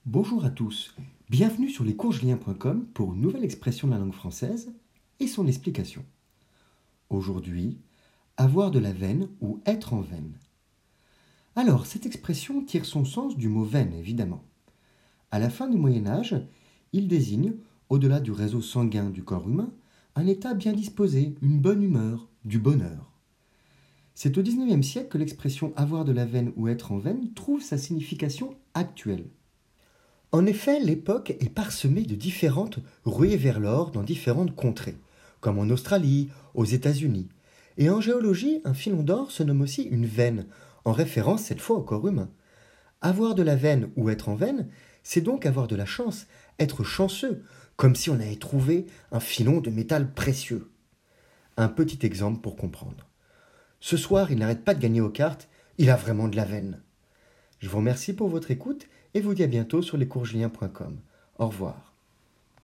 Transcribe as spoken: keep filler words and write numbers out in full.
Bonjour à tous, bienvenue sur lescoursjulien point com pour une nouvelle expression de la langue française et son explication. Aujourd'hui, avoir de la veine ou être en veine. Alors, cette expression tire son sens du mot veine, évidemment. À la fin du Moyen-Âge, il désigne, au-delà du réseau sanguin du corps humain, un état bien disposé, une bonne humeur, du bonheur. C'est au dix-neuvième siècle que l'expression avoir de la veine ou être en veine trouve sa signification actuelle. En effet, l'époque est parsemée de différentes ruées vers l'or dans différentes contrées, comme en Australie, aux États-Unis. Et en géologie, un filon d'or se nomme aussi une veine, en référence cette fois au corps humain. Avoir de la veine ou être en veine, c'est donc avoir de la chance, être chanceux, comme si on avait trouvé un filon de métal précieux. Un petit exemple pour comprendre. Ce soir, il n'arrête pas de gagner aux cartes, il a vraiment de la veine. Je vous remercie pour votre écoute et vous dis à bientôt sur lescoursjulien point com. Au revoir.